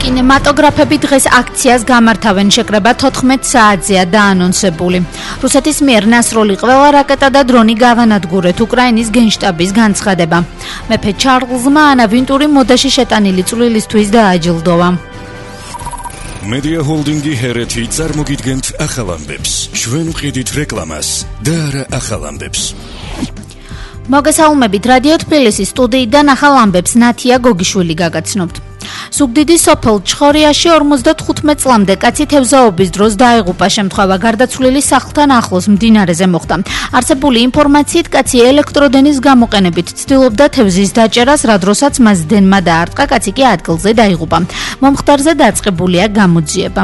კინემატოგრაფები დღეს აქციას გამართავენ, შეკრება 14 საათზეა დაანონსებული. რუსეთის მიერ ნასროლი ყველა რაკეტა და დრონი გავანადგურეთ, უკრაინის გენშტაბის განცხადება. მეფე ჩარლზმა ანა ვინტური მოდაში შეტანილი წვლილისთვის დააჯილდოვა. Media Holdingi ჰერეთი წარმოგიდგენთ ახალ ამბებს. ჩვენ ვყიდით რეკლამას და არა ახალ ამბებს. მოგესალმებით, რადიო თბილისის სტუდიიდან ახალ ამბებს ნათია გოგიშვილი გაგაცნობთ. სუგდიდის სოფელ ჩხორიაში 55 წლამდე კაცი თევზაობის დროს დაიღუპა. შემთხვევა გარდაცვლილი სახლთან ახლოს მდინარეზე მოხდა. არსებული ინფორმაციით კაცი ელექტროდენის გამოყენებით ცდილობდა თევზის დაჭერას, რა დროსაც მას დენმა დაარტყა, კაცი კი ადგილზე დაიღუპა. მომხდარზე დაწყებულია გამოძიება.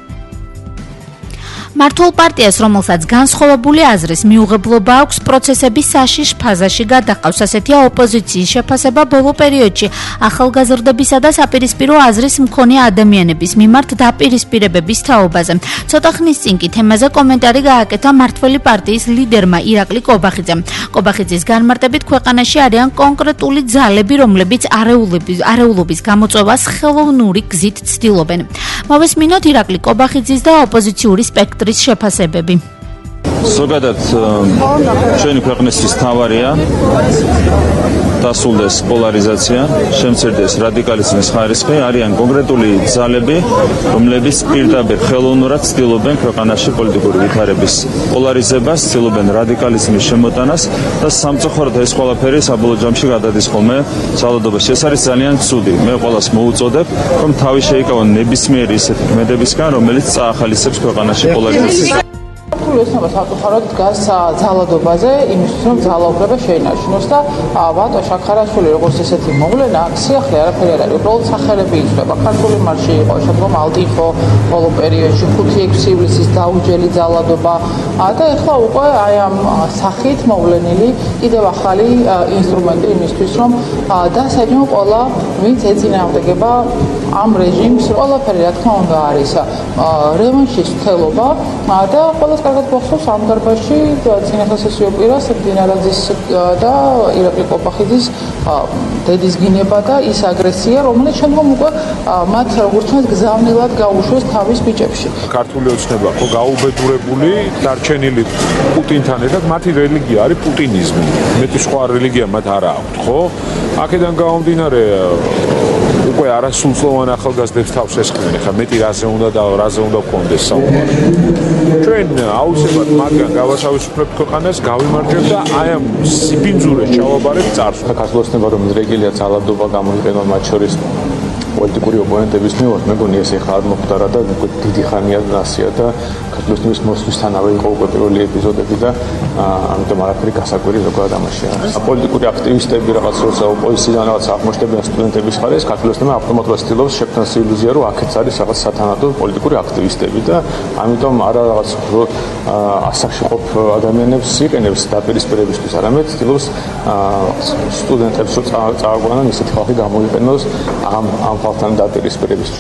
მართულ პარტიას, რომელსაც განსხვავებული აზრის მიუღებლობა აქვს, პროცესების საშიშ ფაზაში გადაყავს. ასეთია ოპოზიციის შეფასება ბოლო პერიოდში ახალგაზრდებისა და საპირისპირო აზრის მქონე ადამიანების მიმართ დაპირისპირებების თაობაზე. ცოტა ხნის წინ კი თემაზე კომენტარი გააკეთა მართველი პარტიის ლიდერმა ირაკლი კობახიძემ. კობახიძის განმარტებით ქვეყანაში არიან კონკრეტული ძალები, რომლებიც არეულობის გამოწვევას ხელოვნური გზით ცდილობენ. მოვესმინოთ ირაკლი კობახიძის და ოპოზიციური სპექტრის შეფასებები. ზოგადად ჩვენი ქვეყნის თავარია დასულდეს პოლარიზაცია, შემცირდეს რადიკალიზმის ხარისხი, არიან კონკრეტული ძალები, რომლებიც პირდაპირ ხელოვნურად ცდილობენ ქვეყანაში პოლიტიკური ვითარების პოლარიზებას, ცდილობენ რადიკალიზმის შემოტანას და სამწუხაროდ ეს ყველაფერი საბოლოო ჯამში გადადის ხოლმე ძალადობაში. ეს არის ძალიან ცუდი. მე ყველას მოუწოდებ, რომ თავი შეიკავონ ნებისმიერი ისეთი ქმედებისგან, რომელიც წაახალისებს ქვეყანაში პოლარიზაციას. ოსნობა საკუთარად დგას ძალადობაზე, იმისთვის რომ ძალაუფლება შეინარჩუნოს და ბატონ შაქარაშვილი როგორც ესეთი მოვლენა, სიახლე არაფერი არ არის, უბრალოდ სახელები იწვება. ქართული მარში იყო, შემდგომ ალტიფო, ბოლო პერიოდში 5-6 ივლისის დაუჯელი ძალადობა და ეხლა უკვე აი ამ სახით მოვლენილი კიდევ ახალი ინსტრუმენტი იმისთვის, რომ დასაჯონ ყველა, ვინც ეწინააღმდეგება ამ რეჟიმს. ყველაფერი რა თქმა უნდა არის რევანშის თელობა და ყველას კარგად გახსოვს ამ დარბაზში წინასასესიო პირას დინარაძის და ირაკლი კობახიძის დედის გინება და ის აგრესია, რომელიც შემდგომ უკვე მათ როგორც ჩანს გზავნილად გაუშვეს თავის ბიჭებში. ქართული ოცნება ხო გაუბედურებული, დარჩენილი პუტინთან ერთად, მათი რელიგია არის პუტინიზმი. მეტი სხვა რელიგია მათ არ აქვთ, ხო? აქედან გამომდინარე უკვე არასრულწლოვან ახალგაზრდებს თავს ესხმენ, ხა მეტი რაზე უნდა გქონდეს საუბარი. ჩვენ აუცილებლად მაგან გავათავისუფლებთ ქვეყანას, გავიმარჯვებთ და აი ამ სიბინძურეს ჩავაბარებთ წარსულს. ქართული ოცნება რომ რეგელია ძალადობა გამოიყენა მათ შორის პოლიტიკური ოპონენტების მიერ, მეგონი ეს ეხლა არ მოხდარა და დიდი ხანია ნასია და ქართული ოცნების მოსვლისთანავე იყო უკვე პირველი ეპიზოდები და ამიტომ არაფერი გასაკვირი ზოგადად ამაში არის. პოლიტიკური აქტივისტები რაღაც როცა ოპოზიციიდან რაღაც აღმოჩნდებიან სტუდენტების ხარეს, ქართული ოცნება ავტომატურად ცდილობს შექმნას ილუზია, რომ აქაც არის რაღაც სათანადო პოლიტიკური აქტივისტები და ამიტომ არა რაღაც ასაკში ყოფ ადამიანებს იყენებს დაპირისპირებისთვის, არამედ ცდილობს სტუდენტებს რომ წააგვანან ისეთი ხალხი გამოიყენოს ამ ხალხთან დაპირისპირებისთვის.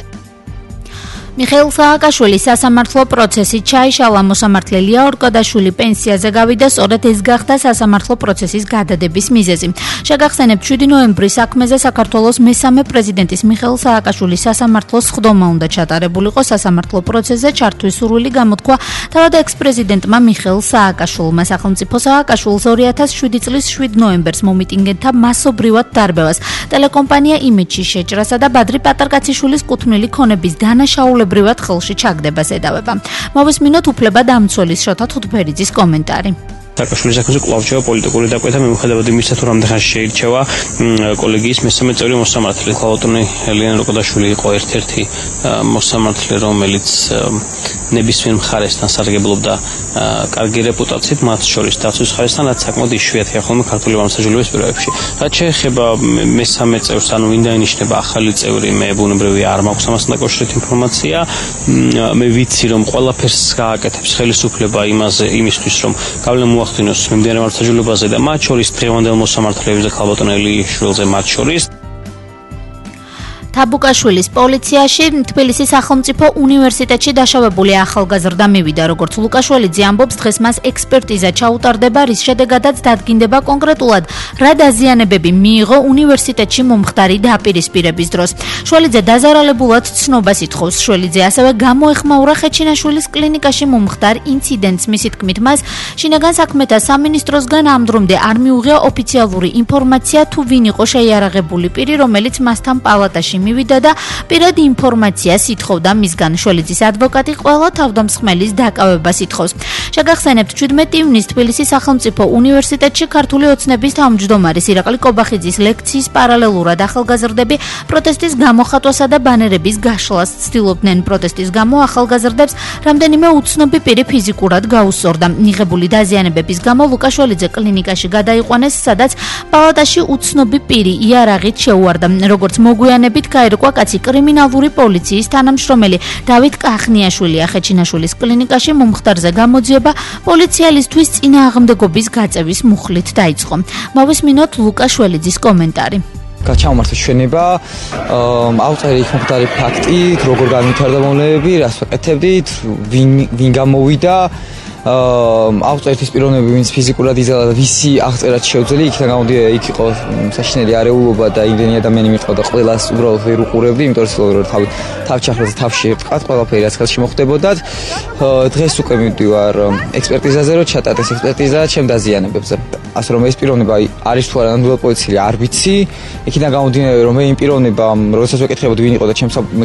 მიხეილ სააკაშვილის სასამართლო პროცესი ჩაიშალა. მოსამართლე ლია ორკოდაშვილი პენსიაზე გავიდა, სწორედ ეს გახდა სასამართლო პროცესის გადადების მიზეზი. შეგახსენებთ, 7 ნოემბრის საქმეზე საქართველოს მესამე პრეზიდენტის მიხეილ სააკაშვილის სასამართლოს სხდომა უნდა ჩატარებულიყო. სასამართლო პროცესზე ჩართვის სურვილი გამოთქვა თავად ექს-პრეზიდენტმა მიხეილ სააკაშვილმა. სახელმწიფო სააკაშვილს 2007 წლის 7 ნოემბერს მომიტინგეთა მასობრივად დარბევას, ტელეკომპანია იმეჯში შეჭრასა და ბადრი პატარკაციშვილის კუთვნილი ქონების დანაშაულებრივად ხელში ჩაგდებას ედავება. მოვესმინოთ უფლებადამცველის შოთა თუთფერიძის კომენტარი. სააკაშვილის საქმეზე კვლავ რჩება პოლიტიკური დაკვეთა, მიუხედავად იმისა, თუ რამდენ ხანში შეირჩევა კოლეგიის მესამე წევრი მოსამართლე. ქალბატონი ლია ორკოდაშვილი იყო ერთ-ერთი მოსამართლე, რომელიც ნებისმიერ მხარესთან სარგებლობდა კარგი რეპუტაციით, მათ შორის დაცვის მხარესთან, რაც საკმაოდ იშვიათია ხოლმე ქართული გამოსაჯულების პირობებში. რაც შეეხება მესამე წევრს, ანუ ვინ დაინიშნება ახალი წევრი, მე ბუნებრივია არ მაქვს ამასთან დაკავშირებით ინფორმაცია. მე ვიცი, რომ ყველაფერს გააკეთებს ხელისუფლება იმისთვის, რომ გავლენა მოახდინოს მიმდინარე გამოსაჯულებაზე და მათ შორის დღევანდელ მოსამართლეებზე ქალბატონ ელიშვილზე მათ შორის. თაბუკაშვილის პოლიციაში თბილისის სახელმწიფო უნივერსიტეტში დაშავებული ახალგაზრდა მივიდა, როგორც ლუკაშველიძე ამბობს, დღეს მას ექსპერტიზა ჩაუტარდება, რის შედეგადაც დადგინდება კონკრეტულად, რა დაზიანებები მიიღო უნივერსიტეტში მომხდარი დაპირისპირების დროს. შველიძე დაზარალებულად ცნობას ითხოვს. შველიძე ასევე გამოეხმაურა ხეჩინაშვილის კლინიკაში მომხდარ ინციდენტს. მისი თქმით, მას შინაგან საქმეთა სამინისტროსგან ამ დრომდე არ მიუღია ოფიციალური ინფორმაცია, თუ ვინ იყო შეიარაღებული პირი, რომელიც მასთან პალატაში მივიდა და პირად ინფორმაციას ითხოვდა მისგან. შველიძის ადვოკატი ყველა თავდამსხმელის დაკავებას ითხოვს. შეგახსენებთ, 17 ივნისს თბილისის სახელმწიფო უნივერსიტეტში ქართული ოცნების თავმჯდომარის ირაკლი კობახიძის ლექციის პარალელურად ახალგაზრდები პროტესტის გამოხატვასა და ბანერების გაშლას ცდილობდნენ. პროტესტის გამო ახალგაზრდებს რამდენიმე უცნობი პირი ფიზიკურად გაუსწორდა. მიღებული დაზიანებების გამო ლუკაშველიძე კლინიკაში გადაიყვანეს, სადაც პალატაში უცნობი პირი იარაღით შეუვარდა. როგორც მოგვიანებით გაირკვა, კაცი კრიმინალური პოლიციის თანამშრომელი დავით კახნიაშვილია. ხეჩინაშვილის კლინიკაში მომხდარზე გამოძიება პოლიციელისთვის წინააღმდეგობის გაწევის მუხლით დაიწყო. მოვისმინოთ ლუკაშველიძის კომენტარი. გაჩამართა ჩვენება, ავწერი იქ მომხდარი ფაქტი, როგორ განვითარდა მომლებები, რას ვაკეთებდით, ვინ გამოვიდა, ავწერთ ის პიროვნები, ვინც ფიზიკურად იზრდა და ვისი აღწერაც შეუძლია, იქიდან გამოდია, იქ იყო საშინელი არეულობა და იმდენი ადამიანი მიყავდა, ყველას უბრალოდ ვერ უყურებდი, იმიტომ რომ თავჩახლած თავში ერთხათ ყველაფერი რაც ხელში მოხდებოდათ. დღეს უკვე მივდივარ ექსპერტიზაზე, რომ ჩატარდეს ექსპერტიზა ჩემ დაზიანებებზე. ასე რომ ეს პიროვნება არის თუ არა ნამდვილად პოლიციელი არ ვიცი. იქიდან გამომდინარე, რომ მე იმ პიროვნებამ, როდესაც ვეკითხებოდი ვინ იყო და ჩემ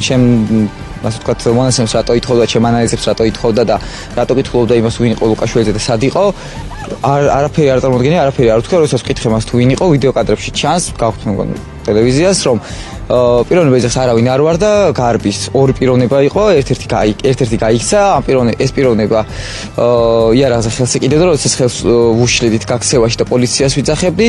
ასე ვთქვათ, მონაცემს რატო ითხოვდა, ჩემ ანალიზებს რატო ითხოვდა და რატო კითხულობდა იმას ვინ იყო ლუკაშველიძე და სად იყო, არაფერი არ წარმოდგენია, არაფერი არ ვთქვა, როდესაც ვკითხე მას თუ ვინ იყო, ვიდეო კადრებში ჩანს, გავხდით მგონი ტელევიზიას, რომ პიროვნება ეს არავინ არ ვარ და გარბის ორი პიროვნება იყო, ერთ-ერთი გაიქცა, ეს პიროვნება იარაღზე ხელს ეკიდებდა, როდესაც ხელს ვუშლიდით გაქცევაში და პოლიციას ვიძახებდით.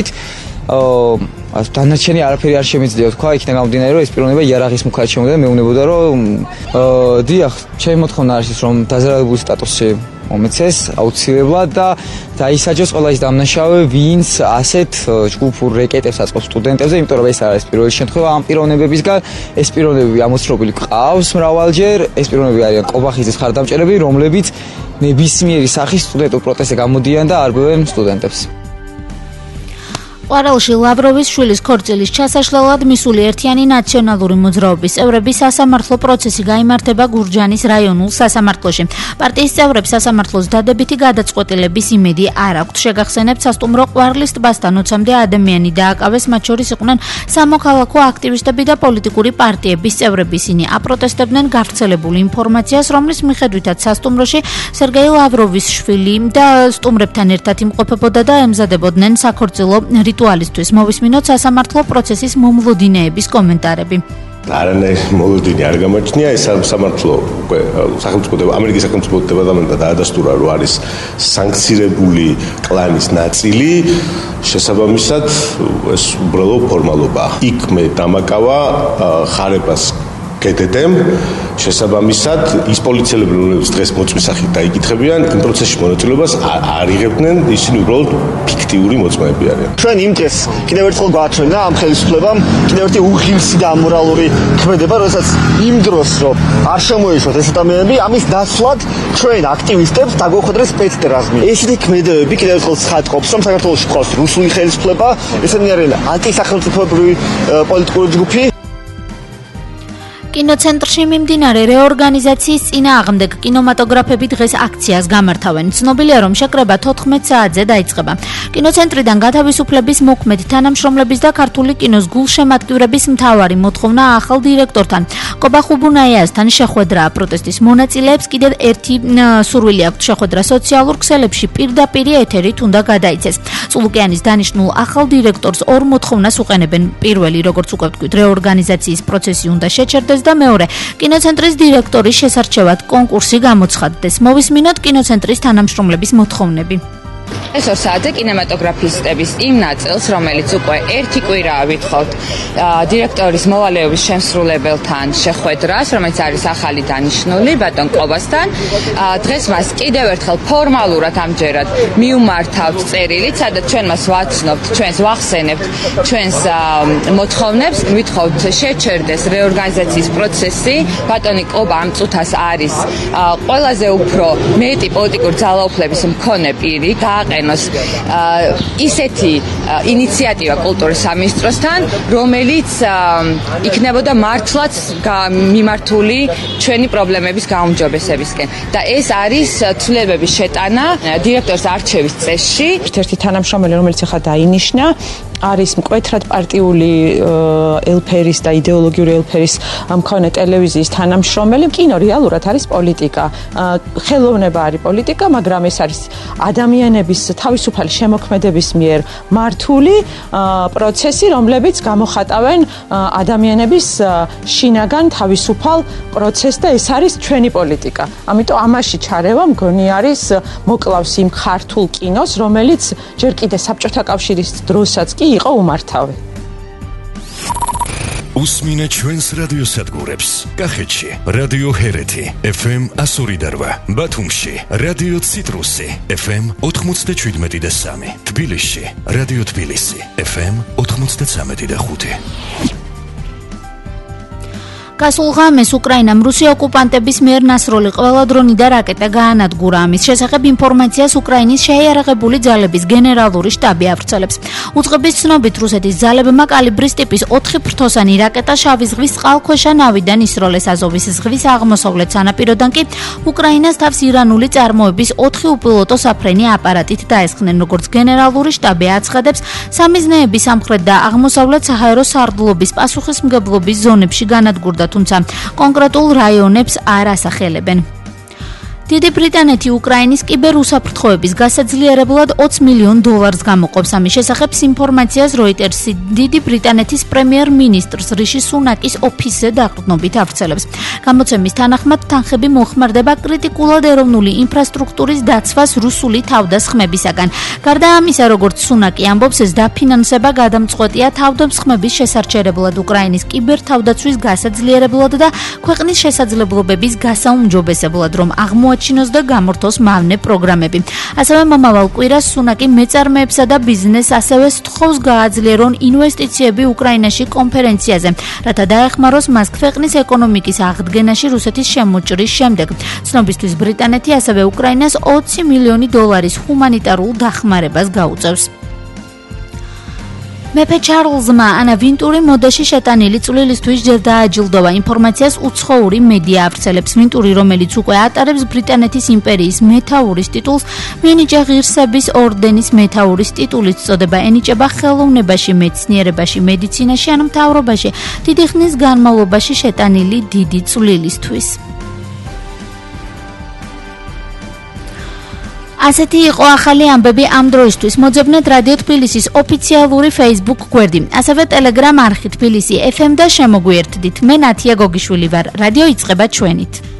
დანარჩენი არაფერი არ შემიძლია თქვა, იქიდან გამომდინარე, რომ ეს პიროვნება იარაღის მუქარით შემოვიდა, მეუბნებოდა, რომ დიახ, ჩემი მოთხოვნა არის ის, რომ დაზარალებული სტატუსი მომეცეს აუცილებლად და დაისაჯოს ყველა ის დამნაშავე, ვინც ასეთ ჯგუფურ რეკეტებს აწყობს სტუდენტებზე, იმიტომ რომ ეს არის პირველი შემთხვევა ამ პიროვნებებისგან. ეს პიროვნებები ამოცრობილი ყავს მრავალჯერ, ეს პიროვნებები არიან კობახიძის მხარდამჭერები, რომლებიც ნებისმიერი სახის სტუდენტურ პროტესტზე გამოდიან და არბევენ სტუდენტებს. ყვარელში ლავროვის შვილის ქორწილის ჩასაშლელად მისული ერთიანი ნაციონალური მოძრაობის წევრების სასამართლო პროცესი გაიმართება გურჯაანის რაიონულ სასამართლოში. პარტიის წევრებს სასამართლოს დადებითი გადაწყვეტილების იმედი არ აქვთ. შეგახსენებთ, სასტუმრო ყვარლის ტბასთან 20-მდე ადამიანი დააკავეს, მათ შორის იყვნენ სამოქალაქო აქტივისტები და პოლიტიკური პარტიების წევრები. ისინი აპროტესტებდნენ გავრცელებული ინფორმაციას, რომლის მიხედვითაც სასტუმროში სერგეი ლავროვის შვილი და სტუმრებთან ერთად იმყოფებოდა და ემზადებოდნენ საქორწილო რიტუალისთვის. მოვისმინოთ სასამართლო პროცესის მომვლოდინეების კომენტარები. არანაირი მოლოდინი არ გამოჩნია, ეს სამართლო უკვე ამერიკის სახელმწიფო დეპარტამენტმა დაადასტურა, რომ არის სანქცირებული კლანის ნაწილი, შესაბამისად ეს უბრალო ფორმალობაა. იქ მე დამაკავა ხარებას კეთეთემ, შესაბამისად ის პოლიციელები, რომლებიც დღეს მოწმის სახით დაიკითხებიან, იმ პროცესში მონაწილეობას არ იღებდნენ, ისინი უბრალოდ ფიქტიური მოწმეები არიან. ჩვენ იმ დღეს კიდევ ერთხელ გვაჩვენა ამ ხელისუფლებამ კიდევ ერთი უღილსი და ამორალური ქმედება, როდესაც იმ დროს რომ არ შემოეშვათ ეს ადამიანები, ამის დასვლად ჩვენ აქტივისტებს დაგვეხვედრეს სპეცდრაზმი. ესეთი ქმედებები კიდევ ერთხელ ცხადყოფს, რომ საქართველოში ყავს რუსული ხელისუფლება, ესენი არიან ანტისახელმწიფოებრივი პოლიტიკური ჯგუფი. კინოცენტრში მიმდინარე რეორგანიზაციის წინააღმდეგ კინემატოგრაფები დღეს აქციას გამართავენ. ცნობილია, რომ შეკრება 14 საათზე დაიწყება. კინოცენტრიდან გათავისუფლების მოქმედ თანამშრომლების და ქართული კინოს გულშემატკივრების მთავარი მოთხოვნა ახალ დირექტორთან კობახუბუნაიასთან შეხვედრაა. პროტესტის მონაწილეებს კიდევ ერთი სურვილი აქვთ შეხვედრა სოციალურ ქსელებში პირდაპირ ეთერით უნდა გადაიცეს. წულუკიანის დანიშნულ ახალ დირექტორს ორ მოთხოვნას უყენებენ. პირველი, როგორც უკვე ვთქვით, რეორგანიზაციის პროცესი უნდა შეჩერდეს და მეორე, კინოცენტრის დირექტორის შესარჩევად კონკურსი გამოცხადდეს. მოვისმინოთ კინოცენტრის თანამშრომლების მოთხოვნები. ეს 2 საათზე კინემატოგრაფისტების იმ ნაწილს, რომელიც უკვე 1 კვირაა ვითხოვთ დირექტორის მოვალეობის შემსრულებელთან შეხვედრას, რომელიც არის ახალი დანიშნული ბატონ კობასთან. დღეს მას კიდევ ერთხელ ფორმალურად ამჯერად მიუმართავთ წერილით, სადაც ჩვენ მას ვაცნობთ, ჩვენს ვახსენებთ ჩვენს მოთხოვნებს, ვითხოვთ შეჩერდეს რეორგანიზაციის პროცესი. ბატონი კობა ამ წუთას არის ყველაზე უფრო მეტი პოლიტიკური ძალაუფლების მქონე პირი, გააყენოს ისეთი ინიციატივა კულტურის სამინისტროსთან, რომელიც იქნებოდა მართლაც მიმართული ჩვენი პრობლემების გაუმჯობესებისკენ. და ეს არის ცვლილებების შეტანა დირექტორის არჩევის წესში. ერთ-ერთი თანამშრომელი, რომელიც ახლა დაინიშნა, არის მკვეთრად პარტიული ელფერის და იდეოლოგიური ელფერის მქონე ტელევიზიის თანამშრომელი. კინო რეალურად არის პოლიტიკა. ხელოვნება არის პოლიტიკა, მაგრამ ეს არის ადამიანების თავისუფალი შემოქმედების მიერ მართული პროცესი, რომლებიც გამოხატავენ ადამიანების შინაგან თავისუფალ პროცესს და ეს არის ჩვენი პოლიტიკა. ამიტომ ამაში ჩარევა მგონი არის მოკლავს იმ ქართულ კინოს, რომელიც ჯერ კიდე საბჭოთა კავშირის დროსაც კი იყო უმართავი. უსმინე ჩვენს რადიოსადგურებს. კახეთში რადიო ჰერეთი FM 102.8, ბათუმში რადიო ციტრუსი FM 97.3, თბილისში რადიო თბილისი FM 93.5. გასულ ღამეს უკრაინამ რუსი ოკუპანტების მიერ ნასროლი ყველა დრონი და რაკეტა გაანადგურა. ამის შესახებ ინფორმაციას უკრაინის შეიარაღებული ძალების გენერალური შტაბი ავრცელებს. უწყების ცნობით რუსეთის ძალებმა კალიბრის ტიპის 4 ფრთოსანი რაკეტა შავი ზღვის წყალქვეშა ნავიდან ისროლეს. აზოვის ზღვის აღმოსავლეთ სანაპიროდან კი უკრაინას თავს ირანული წარმოების 4 უპილოტო საფრენი აპარატით დაესხნენ. როგორც გენერალური შტაბი აცხადებს, სამიზნეები სამხრეთ და აღმოსავლეთ საჰაერო სარდლობის პასუხისმგებლობის ზონებში განადგურდა, თუმცა კონკრეტულ რაიონებს არ ასახელებენ. დიდი ბრიტანეთი უკრაინის კიბერუსაფრთხოების გასაძლიერებლად $20 მილიონ გამოყოფს. ამის შესახებ ინფორმაციას როიტერსი დიდი ბრიტანეთის პრემიერ-მინისტრს რიში სუნაკის ოფისზე დაყრდნობით ავრცელებს. გამოცემის თანახმად თანხები მოხმარდება კრიტიკულად ეროვნული ინფრასტრუქტურის დაცვას რუსული თავდასხმებისაგან. გარდა ამისა, როგორც სუნაკი ამბობს, ეს დაფინანსება გადამწყვეტია თავდასხმების შესარჩერებლად უკრაინის კიბერთავდაცვის გასაძლიერებლად და ქვეყნის შესაძლებლობების გასაუმჯობესებლად, რომ ჩინოს და გამორთოს მავნე პროგრამები. ასევე მომავალ კვირას სუნაკი მეწარმეებსა და ბიზნესს ასევე სთხოვს გააძლიერონ ინვესტიციები უკრაინაში კონფერენციაზე, რათა დაეხმაროს მას ქვეყნის ეკონომიკის აღდგენაში რუსეთის შემოჭრის შემდეგ. ცნობისთვის ბრიტანეთი ასევე უკრაინას $20 მილიონი ჰუმანიტარულ დახმარებას გაუწევს. მეფე ჩარლზმა ანა ვინტური მოდაში შეტანილი წვლილისთვის ჯერ დააჯილდოვა. ინფორმაციას უცხოური მედია ავრცელებს. ვინტური, რომელიც უკვე ატარებს ბრიტანეთის იმპერიის მეთაურის ტიტულს, მიენიჭა ღირსების ორდენის მეთაურის ტიტულით წოდება. ენიჭება ხელოვნებაში, მეცნიერებაში, მედიცინაში ან მთავრობაში დიდი ხნის განმავლობაში შეტანილი დიდი წვლილისთვის. ასეთი იყო ახალი ამბები ამ დროისთვის. მოძებნეთ რადიო თბილისის ოფიციალური Facebook გვერდი, ასევე Telegram არხი თბილისი FM და შემოგვიერთდით. მე ნათია გოგიშვილი ვარ. რადიო იწყება ჩვენით.